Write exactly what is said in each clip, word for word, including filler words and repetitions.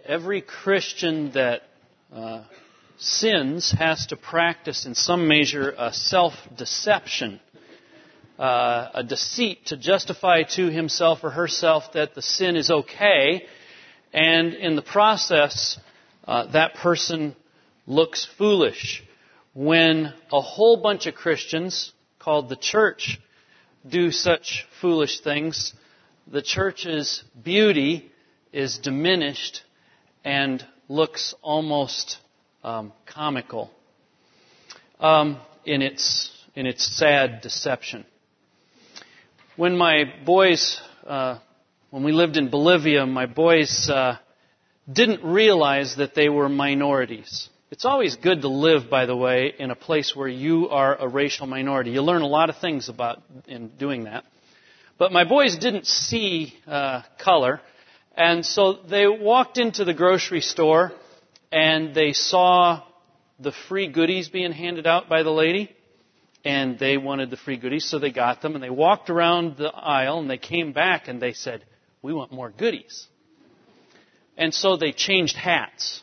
every Christian that uh, sins has to practice in some measure a self-deception, uh, a deceit to justify to himself or herself that the sin is okay, and in the process, uh, that person looks foolish. When a whole bunch of Christians, called the church, do such foolish things, the church's beauty is diminished and looks almost um, comical um, in its in its sad deception. When my boys, uh, when we lived in Bolivia, my boys uh, didn't realize that they were minorities. It's always good to live, by the way, in a place where you are a racial minority. You learn a lot of things about in doing that. But my boys didn't see uh, color, and so they walked into the grocery store and they saw the free goodies being handed out by the lady, and they wanted the free goodies, so they got them, and they walked around the aisle and they came back and they said, "We want more goodies." And so they changed hats.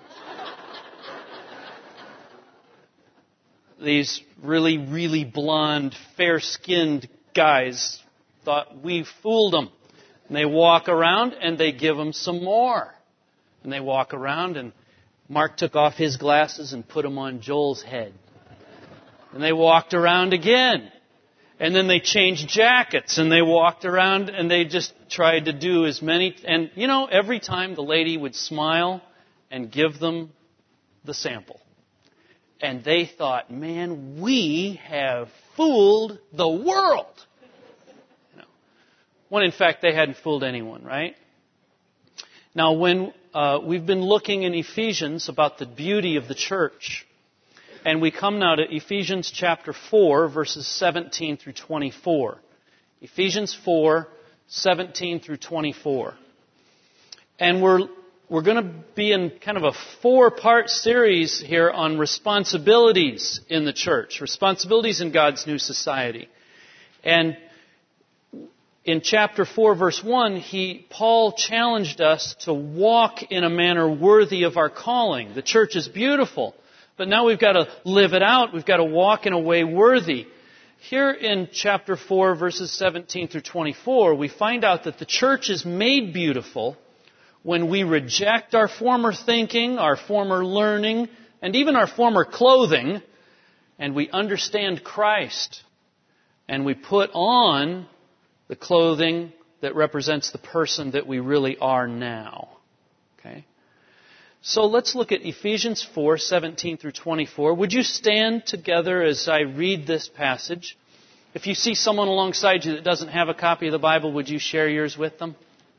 These really, really blonde, fair-skinned guys thought we fooled them. And they walk around and they give them some more. And they walk around and Mark took off his glasses and put them on Joel's head. And they walked around again. And then they changed jackets and they walked around and they just tried to do as many. And, you know, every time the lady would smile and give them the sample. And they thought, man, we have fooled the world. You know, when in fact they hadn't fooled anyone, right? Now, when uh, we've been looking in Ephesians about the beauty of the church, and we come now to Ephesians chapter four, verses seventeen through twenty-four. Ephesians four, seventeen through twenty-four. And we're We're going to be in kind of a four-part series here on responsibilities in the church, responsibilities in God's new society. And in chapter four, verse one, he, Paul challenged us to walk in a manner worthy of our calling. The church is beautiful, but now we've got to live it out. We've got to walk in a way worthy. Here in chapter four, verses seventeen through twenty-four, we find out that the church is made beautiful when we reject our former thinking, our former learning, and even our former clothing, and we understand Christ, and we put on the clothing that represents the person that we really are now. Okay? So let's look at Ephesians four, seventeen through twenty-four. Would you stand together as I read this passage? If you see someone alongside you that doesn't have a copy of the Bible, would you share yours with them?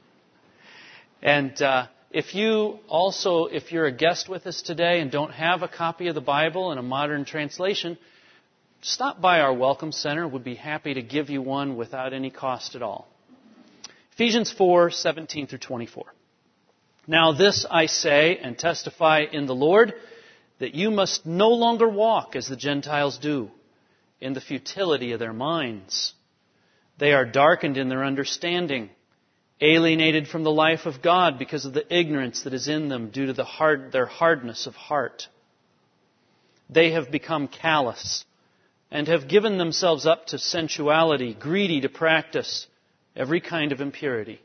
And uh, if you also, if you're a guest with us today and don't have a copy of the Bible in a modern translation, stop by our Welcome Center. We'd be happy to give you one without any cost at all. Ephesians four, seventeen through twenty-four. Now this I say and testify in the Lord, that you must no longer walk as the Gentiles do, in the futility of their minds. They are darkened in their understanding, alienated from the life of God because of the ignorance that is in them due to the hard, their hardness of heart. They have become callous and have given themselves up to sensuality, greedy to practice every kind of impurity.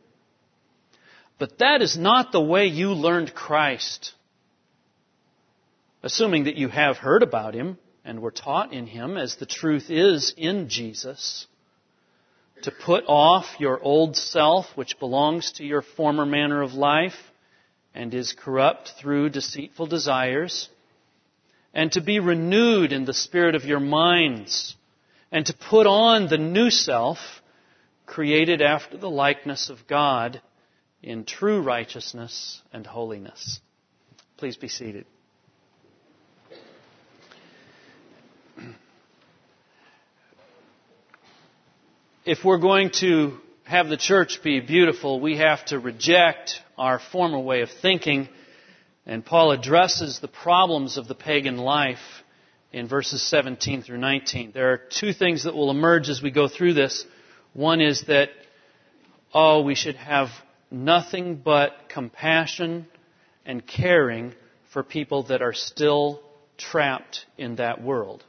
But that is not the way you learned Christ. Assuming that you have heard about Him and were taught in Him, as the truth is in Jesus, to put off your old self, which belongs to your former manner of life and is corrupt through deceitful desires, and to be renewed in the spirit of your minds, and to put on the new self, created after the likeness of God in true righteousness and holiness. Please be seated. If we're going to have the church be beautiful, we have to reject our former way of thinking. And Paul addresses the problems of the pagan life in verses seventeen through nineteen. There are two things that will emerge as we go through this. One is that, oh, we should have nothing but compassion and caring for people that are still trapped in that world.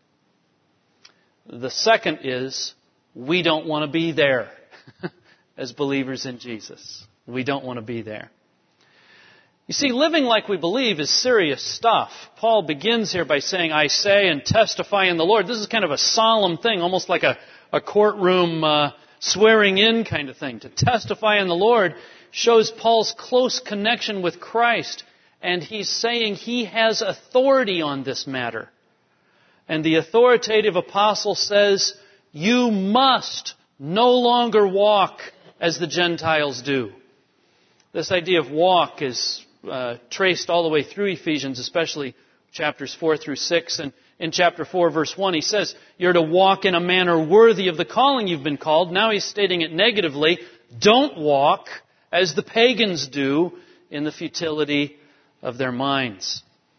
The second is, we don't want to be there as believers in Jesus. We don't want to be there. You see, living like we believe is serious stuff. Paul begins here by saying, I say and testify in the Lord. This is kind of a solemn thing, almost like a, a courtroom uh, swearing in kind of thing. To testify in the Lord shows Paul's close connection with Christ. And he's saying he has authority on this matter. And the authoritative apostle says, you must no longer walk as the Gentiles do. This idea of walk is uh, traced all the way through Ephesians, especially chapters four through six. And in chapter four, verse one, he says, you're to walk in a manner worthy of the calling you've been called. Now he's stating it negatively. Don't walk as the pagans do in the futility of their minds.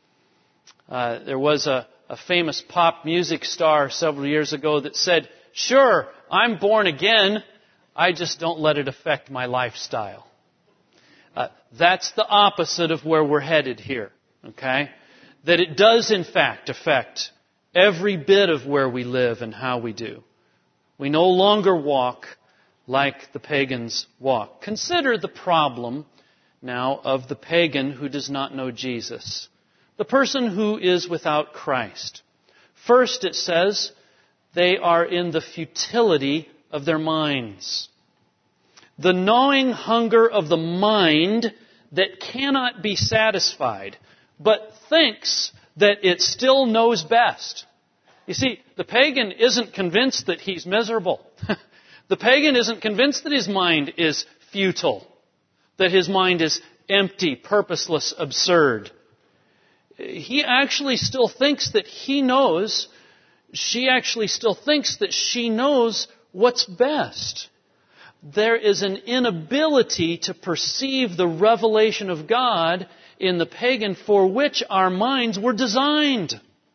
Uh, there was a, a famous pop music star several years ago that said, sure, I'm born again. I just don't let it affect my lifestyle. Uh, that's the opposite of where we're headed here, okay? That it does, in fact, affect every bit of where we live and how we do. We no longer walk like the pagans walk. Consider the problem now of the pagan who does not know Jesus. The person who is without Christ. First, it says, they are in the futility of their minds. The gnawing hunger of the mind that cannot be satisfied, but thinks that it still knows best. You see, the pagan isn't convinced that he's miserable. The pagan isn't convinced that his mind is futile, that his mind is empty, purposeless, absurd. He actually still thinks that he knows, she actually still thinks that she knows what's best. There is an inability to perceive the revelation of God in the pagan for which our minds were designed.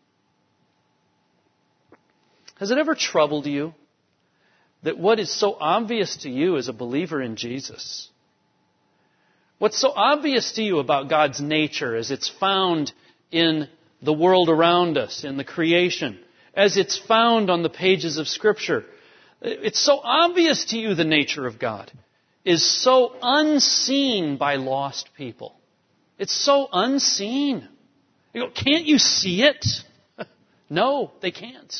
Has it ever troubled you that what is so obvious to you as a believer in Jesus, what's so obvious to you about God's nature as it's found in the world around us, in the creation, as it's found on the pages of Scripture, it's so obvious to you the nature of God, is so unseen by lost people. It's so unseen. You go, can't you see it? No, they can't.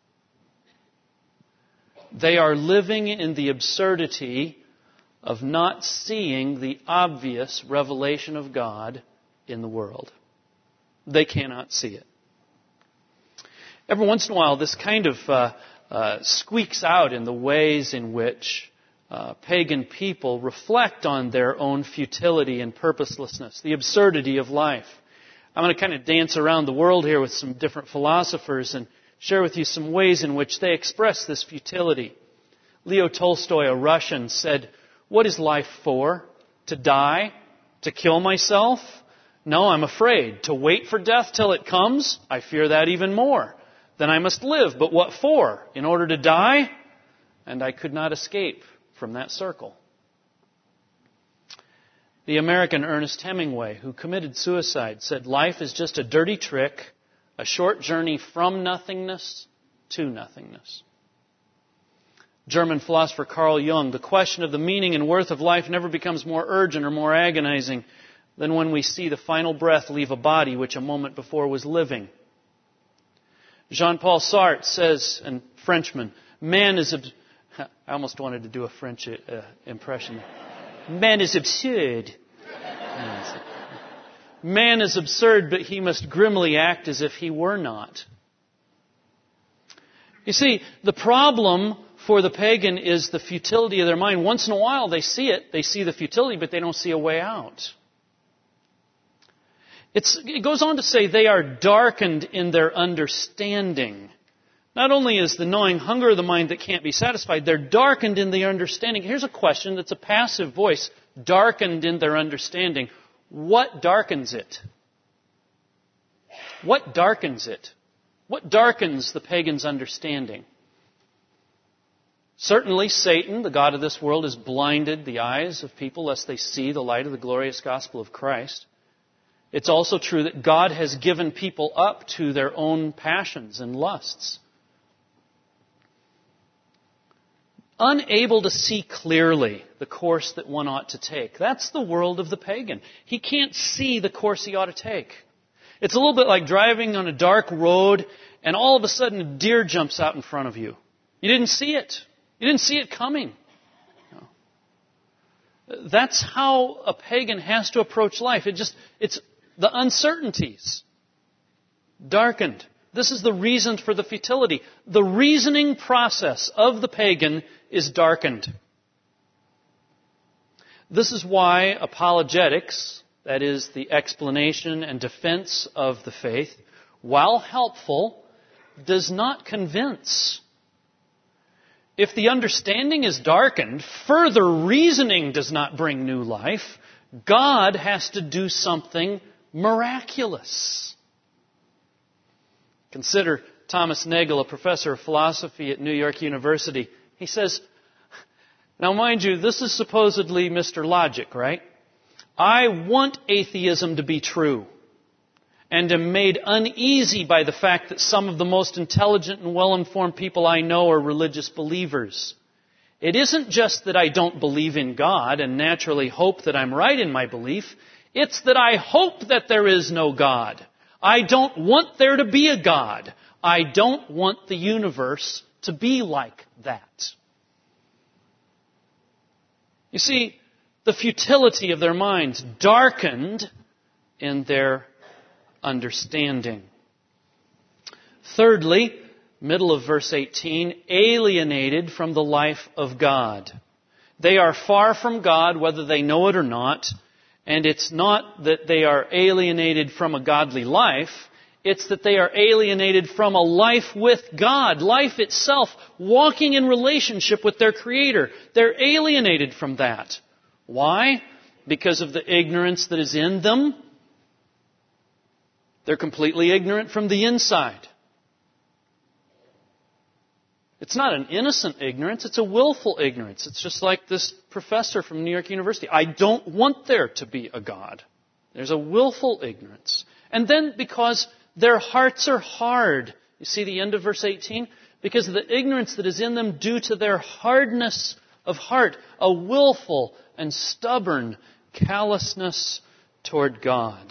They are living in the absurdity of not seeing the obvious revelation of God in the world. They cannot see it. Every once in a while, this kind of uh, uh, squeaks out in the ways in which uh, pagan people reflect on their own futility and purposelessness, the absurdity of life. I'm going to kind of dance around the world here with some different philosophers and share with you some ways in which they express this futility. Leo Tolstoy, a Russian, said, "What is life for? To die? To kill myself? No, I'm afraid. To wait for death till it comes? I fear that even more. Then I must live. But what for? In order to die?" And I could not escape from that circle. The American Ernest Hemingway, who committed suicide, said, "Life is just a dirty trick, a short journey from nothingness to nothingness." German philosopher Carl Jung, "The question of the meaning and worth of life never becomes more urgent or more agonizing than when we see the final breath leave a body which a moment before was living." Jean-Paul Sartre says, and Frenchman, man is... Ab- I almost wanted to do a French uh, impression. Man is absurd. Man is absurd, but he must grimly act as if he were not. You see, the problem for the pagan is the futility of their mind. Once in a while they see it, they see the futility, but they don't see a way out. It's, it goes on to say they are darkened in their understanding. Not only is the gnawing hunger of the mind that can't be satisfied, they're darkened in their understanding. Here's a question that's a passive voice. Darkened in their understanding. What darkens it? What darkens it? What darkens the pagan's understanding? Certainly Satan, the god of this world, has blinded the eyes of people lest they see the light of the glorious gospel of Christ. It's also true that God has given people up to their own passions and lusts. Unable to see clearly the course that one ought to take. That's the world of the pagan. He can't see the course he ought to take. It's a little bit like driving on a dark road and all of a sudden a deer jumps out in front of you. You didn't see it. You didn't see it coming. No. That's how a pagan has to approach life. It just, it's the uncertainties. Darkened. This is the reason for the futility. The reasoning process of the pagan is darkened. This is why apologetics, that is, the explanation and defense of the faith, while helpful, does not convince. If the understanding is darkened, further reasoning does not bring new life. God has to do something miraculous. Consider Thomas Nagel, a professor of philosophy at New York University. He says, now mind you, this is supposedly Mister Logic, right? I want atheism to be true and am made uneasy by the fact that some of the most intelligent and well-informed people I know are religious believers. It isn't just that I don't believe in God and naturally hope that I'm right in my belief. It's that I hope that there is no God. I don't want there to be a God. I don't want the universe to be like that. You see, the futility of their minds darkened in their understanding. Thirdly, middle of verse eighteen, alienated from the life of God. They are far from God, whether they know it or not. And it's not that they are alienated from a godly life. It's that they are alienated from a life with God, life itself, walking in relationship with their Creator. They're alienated from that. Why? Because of the ignorance that is in them. They're completely ignorant from the inside. It's not an innocent ignorance, it's a willful ignorance. It's just like this professor from New York University. I don't want there to be a God. There's a willful ignorance. And then because their hearts are hard. You see the end of verse eighteen? Because of the ignorance that is in them due to their hardness of heart, a willful and stubborn callousness toward God.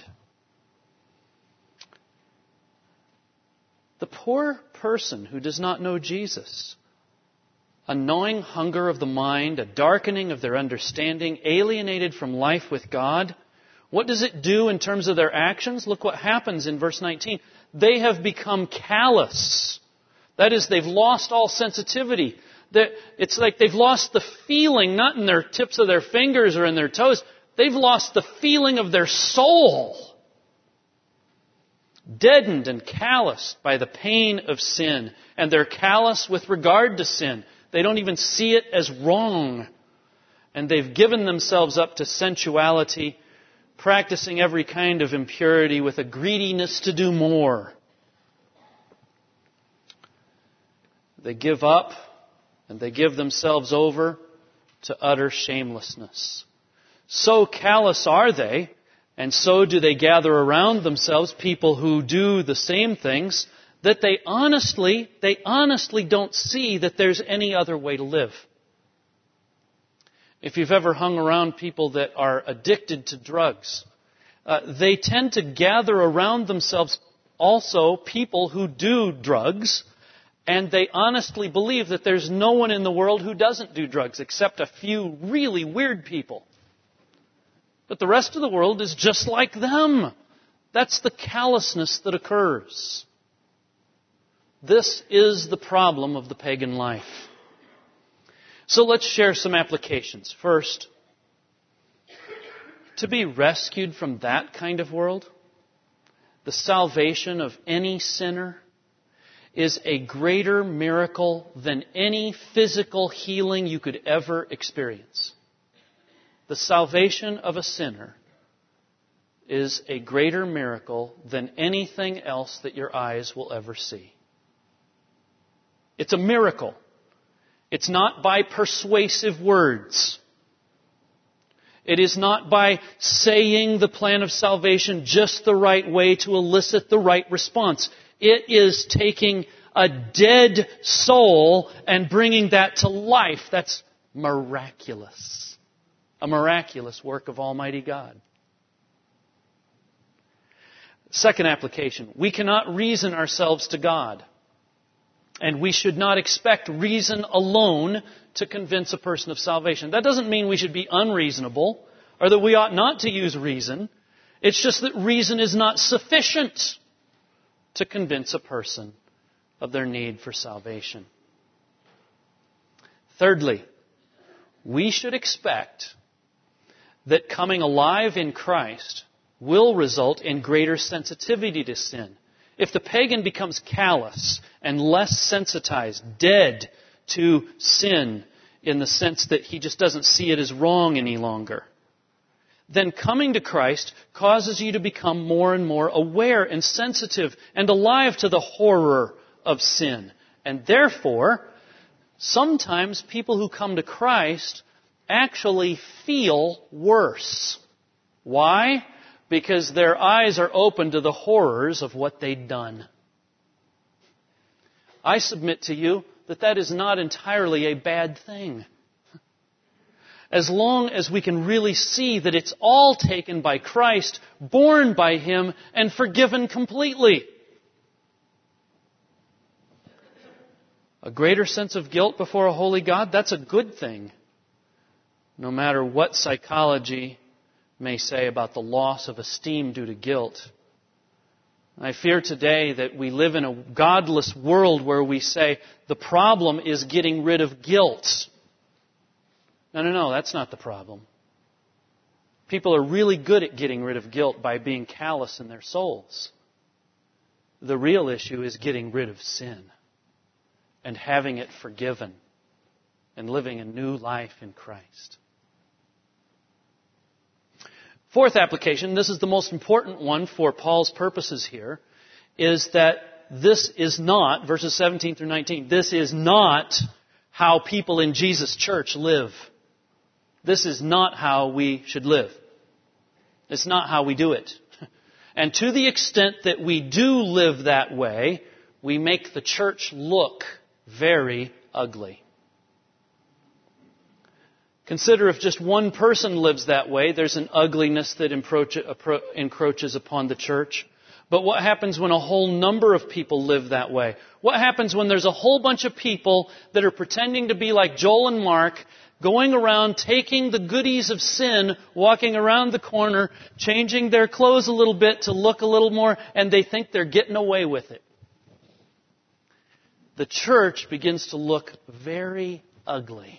The poor person who does not know Jesus, a gnawing hunger of the mind, a darkening of their understanding, alienated from life with God, what does it do in terms of their actions? Look what happens in verse nineteen. They have become callous. That is, they've lost all sensitivity. It's like they've lost the feeling, not in their tips of their fingers or in their toes. They've lost the feeling of their soul. Deadened and calloused by the pain of sin. And they're callous with regard to sin. They don't even see it as wrong. And they've given themselves up to sensuality, practicing every kind of impurity with a greediness to do more. They give up and they give themselves over to utter shamelessness. So callous are they, and so do they gather around themselves people who do the same things, that they honestly, they honestly don't see that there's any other way to live. If you've ever hung around people that are addicted to drugs, uh, they tend to gather around themselves also people who do drugs, and they honestly believe that there's no one in the world who doesn't do drugs except a few really weird people. But the rest of the world is just like them. That's the callousness that occurs. This is the problem of the pagan life. So let's share some applications. First, to be rescued from that kind of world, the salvation of any sinner, is a greater miracle than any physical healing you could ever experience. The salvation of a sinner is a greater miracle than anything else that your eyes will ever see. It's a miracle. It's not by persuasive words. It is not by saying the plan of salvation just the right way to elicit the right response. It is taking a dead soul and bringing that to life. That's miraculous. A miraculous work of Almighty God. Second application. We cannot reason ourselves to God. And we should not expect reason alone to convince a person of salvation. That doesn't mean we should be unreasonable or that we ought not to use reason. It's just that reason is not sufficient to convince a person of their need for salvation. Thirdly, we should expect that coming alive in Christ will result in greater sensitivity to sin. If the pagan becomes callous and less sensitized, dead to sin in the sense that he just doesn't see it as wrong any longer, then coming to Christ causes you to become more and more aware and sensitive and alive to the horror of sin. And therefore, sometimes people who come to Christ actually feel worse. Why? Because their eyes are open to the horrors of what they'd done. I submit to you that that is not entirely a bad thing. As long as we can really see that it's all taken by Christ, borne by Him, and forgiven completely. A greater sense of guilt before a holy God, that's a good thing. No matter what psychology may say about the loss of esteem due to guilt. I fear today that we live in a godless world where we say the problem is getting rid of guilt. No, no, no, that's not the problem. People are really good at getting rid of guilt by being callous in their souls. The real issue is getting rid of sin and having it forgiven and living a new life in Christ. Fourth application, this is the most important one for Paul's purposes here, is that this is not, verses seventeen through nineteen, this is not how people in Jesus' church live. This is not how we should live. It's not how we do it. And to the extent that we do live that way, we make the church look very ugly. Consider if just one person lives that way, there's an ugliness that encroaches upon the church. But what happens when a whole number of people live that way? What happens when there's a whole bunch of people that are pretending to be like Joel and Mark, going around taking the goodies of sin, walking around the corner, changing their clothes a little bit to look a little more, and they think they're getting away with it? The church begins to look very ugly.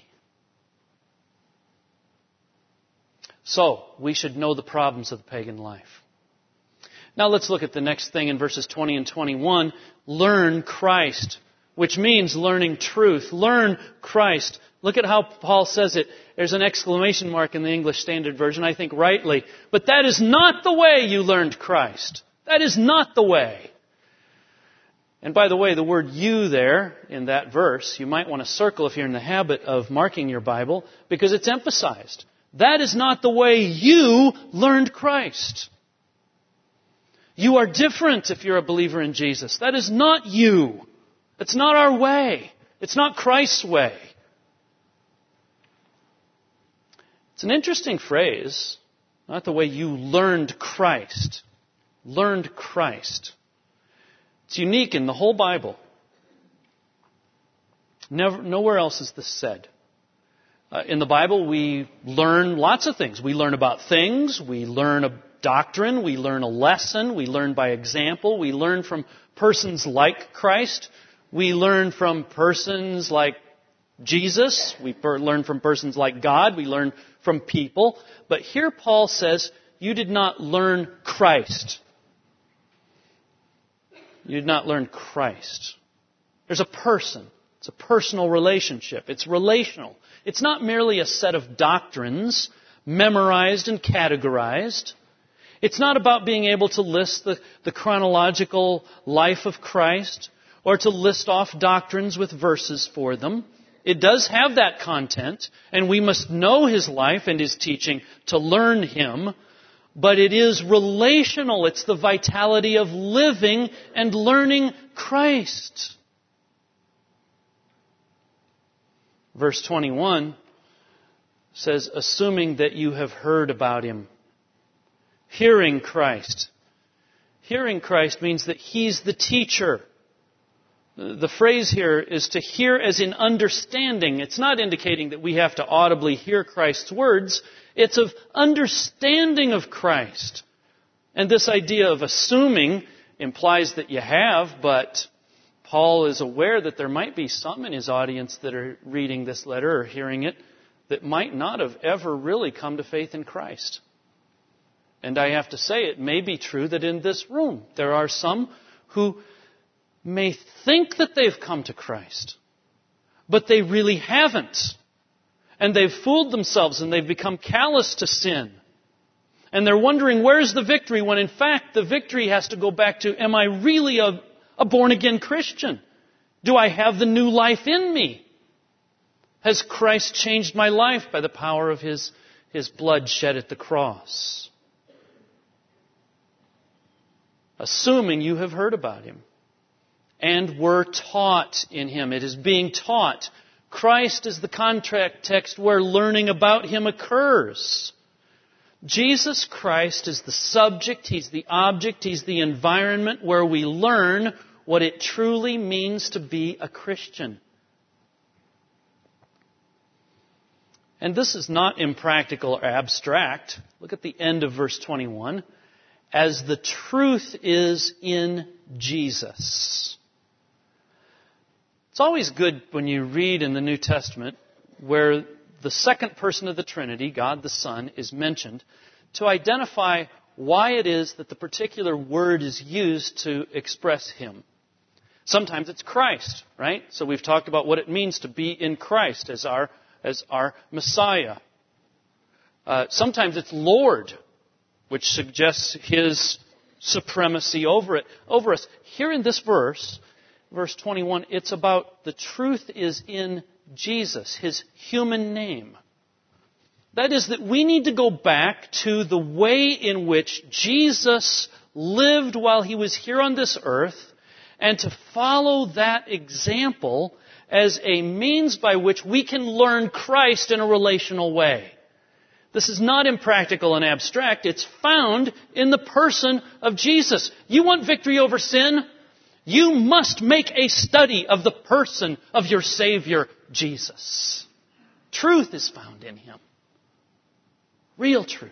So, we should know the problems of the pagan life. Now let's look at the next thing in verses twenty and twenty-one. Learn Christ, which means learning truth. Learn Christ. Look at how Paul says it. There's an exclamation mark in the English Standard Version, I think rightly. But that is not the way you learned Christ. That is not the way. And by the way, the word you there in that verse, you might want to circle if you're in the habit of marking your Bible, because it's emphasized. That is not the way you learned Christ. You are different if you're a believer in Jesus. That is not you. It's not our way. It's not Christ's way. It's an interesting phrase. Not the way you learned Christ. Learned Christ. It's unique in the whole Bible. Never, nowhere else is this said. Uh, in the Bible, we learn lots of things. We learn about things. We learn a doctrine. We learn a lesson. We learn by example. We learn from persons like Christ. We learn from persons like Jesus. We per- learn from persons like God. We learn from people. But here Paul says, you did not learn Christ. You did not learn Christ. There's a person. It's a personal relationship. It's relational. It's not merely a set of doctrines memorized and categorized. It's not about being able to list the, the chronological life of Christ or to list off doctrines with verses for them. It does have that content, and we must know His life and His teaching to learn Him, but it is relational. It's the vitality of living and learning Christ. Verse twenty-one says, assuming that you have heard about Him. Hearing Christ. Hearing Christ means that He's the teacher. The phrase here is to hear as in understanding. It's not indicating that we have to audibly hear Christ's words. It's of understanding of Christ. And this idea of assuming implies that you have, but Paul is aware that there might be some in his audience that are reading this letter or hearing it that might not have ever really come to faith in Christ. And I have to say, it may be true that in this room there are some who may think that they've come to Christ, but they really haven't. And they've fooled themselves and they've become callous to sin. And they're wondering, where's the victory? When in fact, the victory has to go back to, am I really a, a born-again Christian? Do I have the new life in me? Has Christ changed my life by the power of His, His blood shed at the cross? Assuming you have heard about Him and were taught in Him. It is being taught. Christ is the context where learning about Him occurs. Jesus Christ is the subject, He's the object, He's the environment where we learn what it truly means to be a Christian. And this is not impractical or abstract. Look at the end of verse twenty-one. As the truth is in Jesus. It's always good when you read in the New Testament where the second person of the Trinity, God the Son, is mentioned to identify why it is that the particular word is used to express Him. Sometimes it's Christ, right? So we've talked about what it means to be in Christ as our, as our Messiah. Uh, sometimes it's Lord, which suggests His supremacy over it, over us. Here in this verse, verse twenty-one, it's about the truth is in Jesus, His human name. That is that we need to go back to the way in which Jesus lived while He was here on this earth and to follow that example as a means by which we can learn Christ in a relational way. This is not impractical and abstract. It's found in the person of Jesus. You want victory over sin? You must make a study of the person of your Savior, Jesus. Truth is found in Him. Real truth.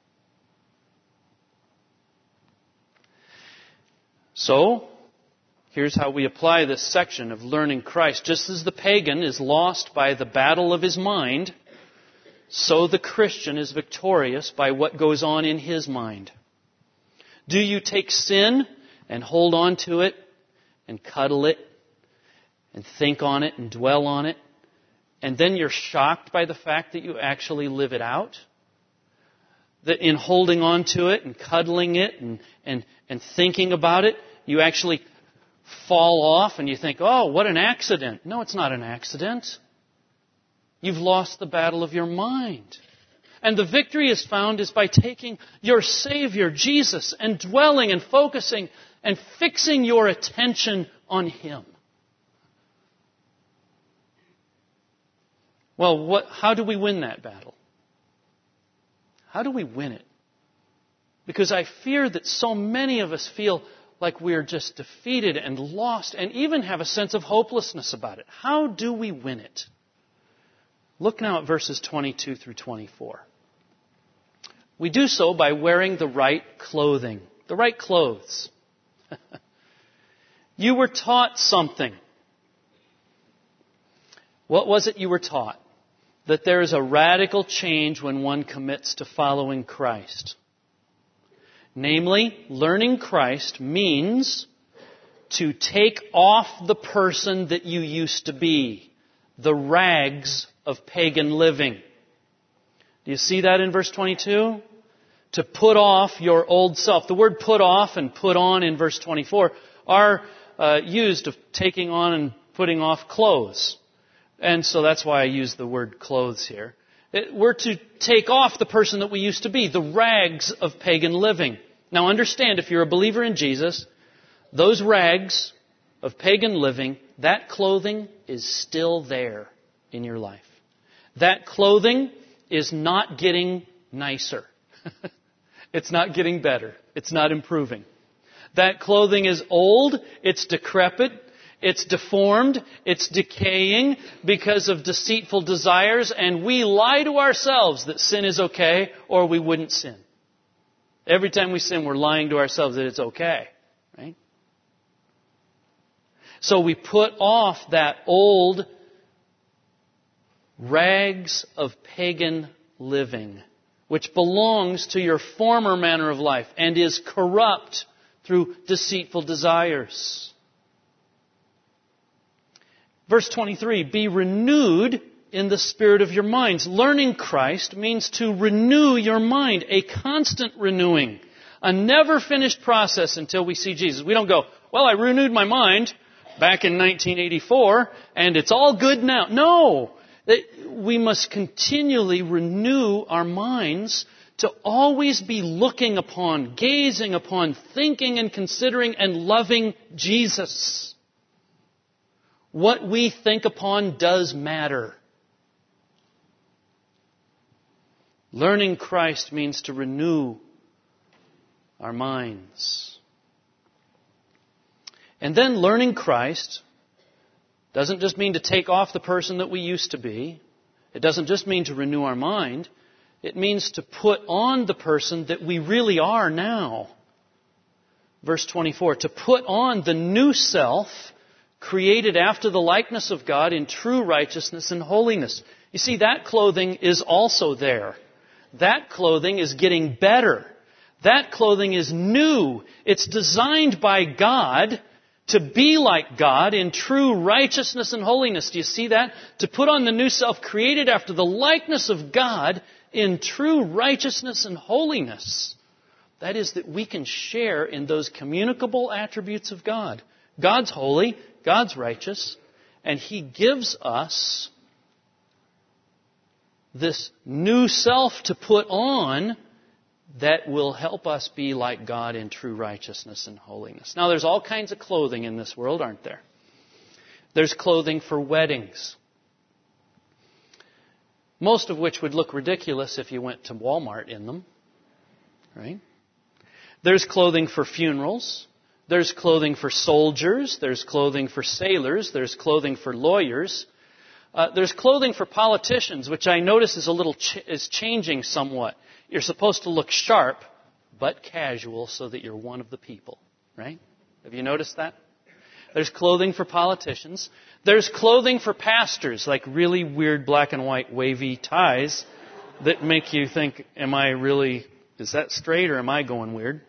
So, here's how we apply this section of learning Christ. Just as the pagan is lost by the battle of his mind, so the Christian is victorious by what goes on in his mind. Do you take sin and hold on to it and cuddle it and think on it and dwell on it, and then you're shocked by the fact that you actually live it out? That in holding on to it and cuddling it and, and, and thinking about it, you actually fall off and you think, oh, what an accident. No, it's not an accident. You've lost the battle of your mind. And the victory is found is by taking your Savior, Jesus, and dwelling and focusing and fixing your attention on Him. Well, what, how do we win that battle? How do we win it? Because I fear that so many of us feel like we're just defeated and lost and even have a sense of hopelessness about it. How do we win it? Look now at verses twenty-two through twenty-four. We do so by wearing the right clothing, the right clothes. You were taught something. What was it you were taught? That there is a radical change when one commits to following Christ. Namely, learning Christ means to take off the person that you used to be, the rags of pagan living. Do you see that in verse twenty-two? To put off your old self. The word put off and put on in verse twenty-four are uh, used of taking on and putting off clothes. And so that's why I use the word clothes here. It, we're to take off the person that we used to be, the rags of pagan living. Now understand, if you're a believer in Jesus, those rags of pagan living, that clothing is still there in your life. That clothing is not getting nicer. It's not getting better. It's not improving. That clothing is old, it's decrepit, it's deformed, it's decaying because of deceitful desires, and we lie to ourselves that sin is okay, or we wouldn't sin. Every time we sin, we're lying to ourselves that it's okay, right? So we put off that old rags of pagan living, which belongs to your former manner of life and is corrupt through deceitful desires. Verse twenty-three, be renewed in the spirit of your minds. Learning Christ means to renew your mind, a constant renewing, a never finished process until we see Jesus. We don't go, well, I renewed my mind back in nineteen eighty-four and it's all good now. No, we must continually renew our minds to always be looking upon, gazing upon, thinking and considering and loving Jesus. What we think upon does matter. Learning Christ means to renew our minds. And then learning Christ doesn't just mean to take off the person that we used to be. It doesn't just mean to renew our mind. It means to put on the person that we really are now. Verse twenty-four, to put on the new self, created after the likeness of God in true righteousness and holiness. You see, that clothing is also there. That clothing is getting better. That clothing is new. It's designed by God to be like God in true righteousness and holiness. Do you see that? To put on the new self created after the likeness of God in true righteousness and holiness. That is, that we can share in those communicable attributes of God. God's holy, God's righteous, and He gives us this new self to put on that will help us be like God in true righteousness and holiness. Now, there's all kinds of clothing in this world, aren't there? There's clothing for weddings, most of which would look ridiculous if you went to Walmart in them, right? There's clothing for funerals. There's clothing for soldiers. There's clothing for sailors. There's clothing for lawyers. Uh, there's clothing for politicians, which I notice is a little ch- is changing somewhat. You're supposed to look sharp, but casual, so that you're one of the people, right? Have you noticed that? There's clothing for politicians. There's clothing for pastors, like really weird black and white wavy ties that make you think, am I really, is that straight or am I going weird?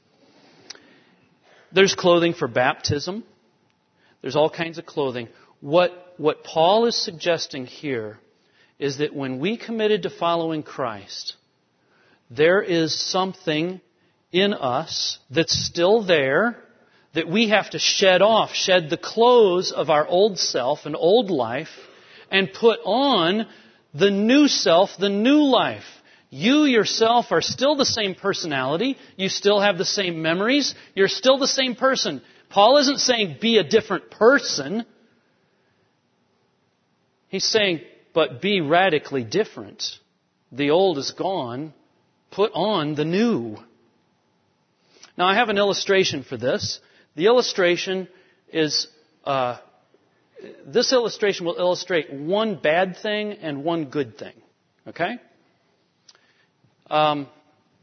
There's clothing for baptism. There's all kinds of clothing. What, what Paul is suggesting here is that when we committed to following Christ, there is something in us that's still there that we have to shed off, shed the clothes of our old self and old life, and put on the new self, the new life. You yourself are still the same personality. You still have the same memories. You're still the same person. Paul isn't saying be a different person. He's saying, but be radically different. The old is gone. Put on the new. Now, I have an illustration for this. The illustration is, uh, this illustration will illustrate one bad thing and one good thing. Okay? Um,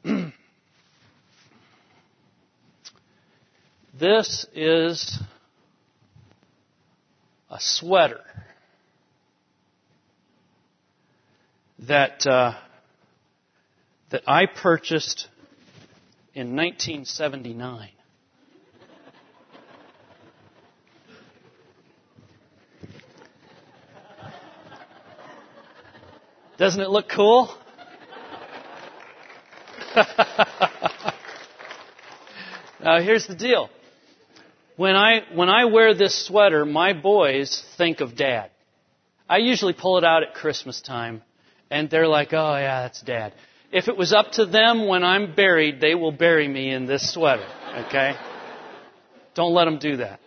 this is a sweater that uh, that I purchased in nineteen seventy-nine. Doesn't it look cool? Now, here's the deal. When I when I wear this sweater, my boys think of Dad. I usually pull it out at Christmas time, and they're like, oh, yeah, that's Dad. If it was up to them when I'm buried, they will bury me in this sweater, okay? Don't let them do that.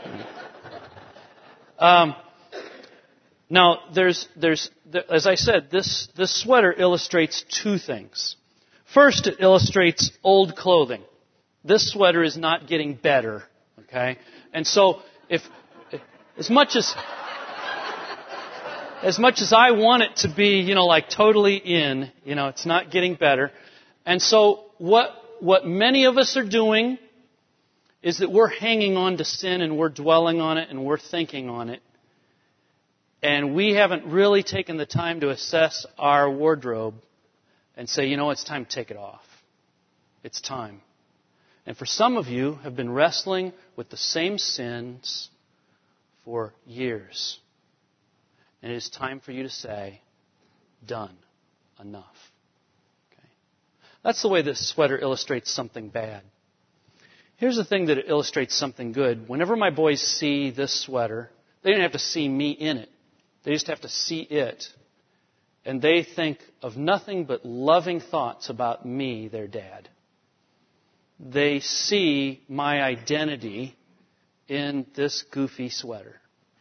Um, now, there's, there's, as I said, this, this sweater illustrates two things. First, it illustrates old clothing. This sweater is not getting better, okay? And so, if, as much as, as much as I want it to be, you know, like totally in, you know, it's not getting better. And so, what, what many of us are doing is that we're hanging on to sin and we're dwelling on it and we're thinking on it. And we haven't really taken the time to assess our wardrobe and say, you know, it's time to take it off. It's time. And for some of you have been wrestling with the same sins for years. And it is time for you to say, done. Enough. Okay. That's the way this sweater illustrates something bad. Here's the thing that it illustrates something good. Whenever my boys see this sweater, they don't have to see me in it. They just have to see it. And they think of nothing but loving thoughts about me, their dad. They see my identity in this goofy sweater.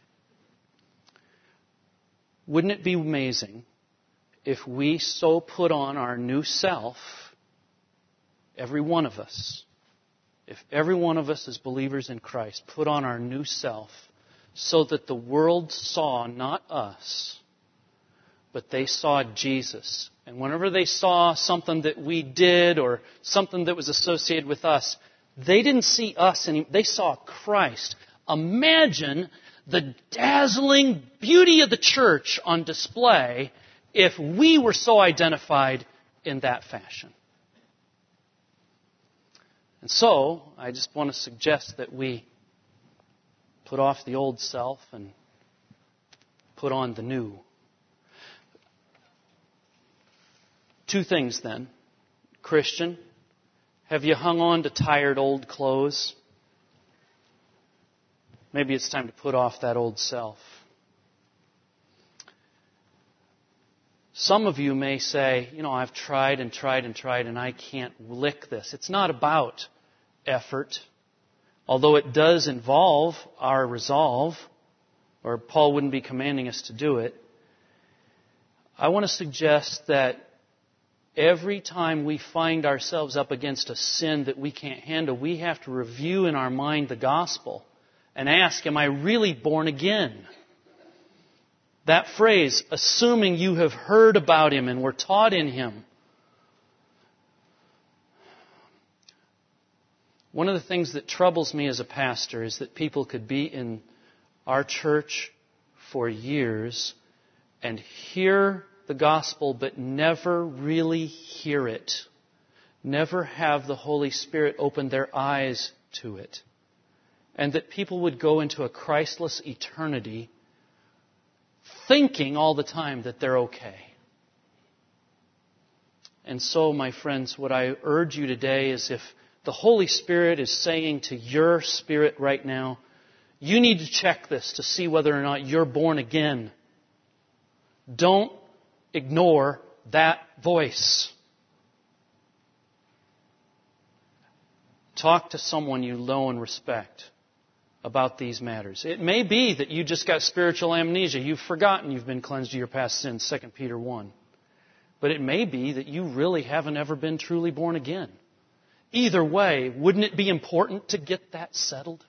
Wouldn't it be amazing if we so put on our new self, every one of us, if every one of us as believers in Christ put on our new self so that the world saw not us, but they saw Jesus. And whenever they saw something that we did or something that was associated with us, they didn't see us anymore. They saw Christ. Imagine the dazzling beauty of the church on display if we were so identified in that fashion. And so, I just want to suggest that we put off the old self and put on the new. Two things then. Christian, have you hung on to tired old clothes? Maybe it's time to put off that old self. Some of you may say, you know, I've tried and tried and tried and I can't lick this. It's not about effort, although it does involve our resolve, or Paul wouldn't be commanding us to do it. I want to suggest that every time we find ourselves up against a sin that we can't handle, we have to review in our mind the gospel and ask, am I really born again? That phrase, assuming you have heard about Him and were taught in Him. One of the things that troubles me as a pastor is that people could be in our church for years and hear the gospel but never really hear it. Never have the Holy Spirit open their eyes to it. And that people would go into a Christless eternity thinking all the time that they're okay. And so, my friends, what I urge you today is if the Holy Spirit is saying to your spirit right now, you need to check this to see whether or not you're born again. Don't ignore that voice. Talk to someone you know and respect about these matters. It may be that you just got spiritual amnesia. You've forgotten you've been cleansed of your past sins, Second Peter one. But it may be that you really haven't ever been truly born again. Either way, wouldn't it be important to get that settled?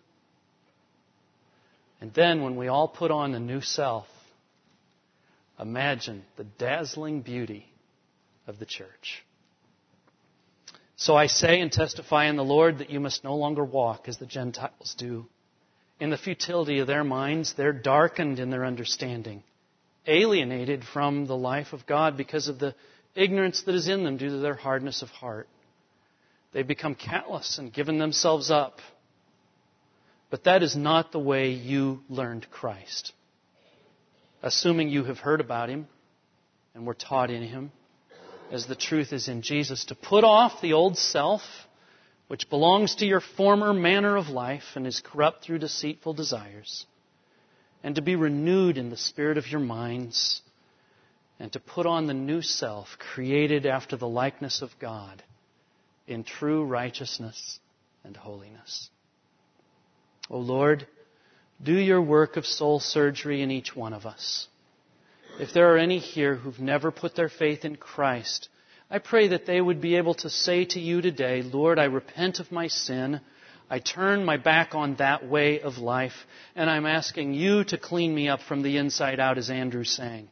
And then when we all put on the new self, imagine the dazzling beauty of the church. So I say and testify in the Lord that you must no longer walk as the Gentiles do. In the futility of their minds, they're darkened in their understanding, alienated from the life of God because of the ignorance that is in them due to their hardness of heart. They've become callous and given themselves up. But that is not the way you learned Christ. Assuming you have heard about Him and were taught in Him, as the truth is in Jesus, to put off the old self, which belongs to your former manner of life and is corrupt through deceitful desires, and to be renewed in the spirit of your minds, and to put on the new self, created after the likeness of God, in true righteousness and holiness. O Lord, do your work of soul surgery in each one of us. If there are any here who've never put their faith in Christ, I pray that they would be able to say to you today, Lord, I repent of my sin. I turn my back on that way of life, and I'm asking you to clean me up from the inside out, as Andrew sang.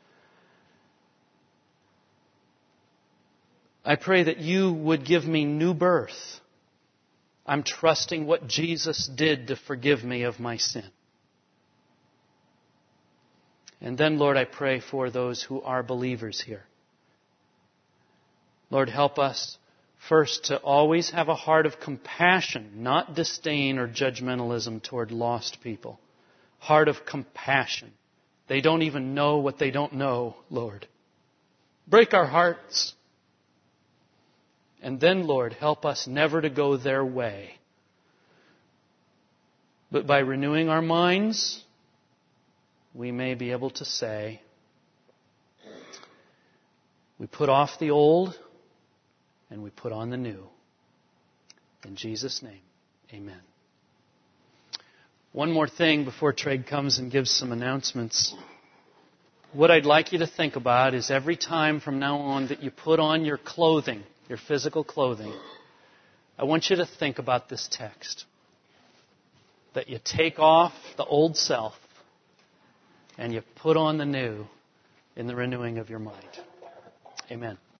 I pray that you would give me new birth. I'm trusting what Jesus did to forgive me of my sin. And then, Lord, I pray for those who are believers here. Lord, help us first to always have a heart of compassion, not disdain or judgmentalism toward lost people. Heart of compassion. They don't even know what they don't know, Lord. Break our hearts. And then, Lord, help us never to go their way. But by renewing our minds, we may be able to say, we put off the old and we put on the new. In Jesus' name, amen. One more thing before Treg comes and gives some announcements. What I'd like you to think about is every time from now on that you put on your clothing, your physical clothing, I want you to think about this text. That you take off the old self and you put on the new in the renewing of your mind. Amen.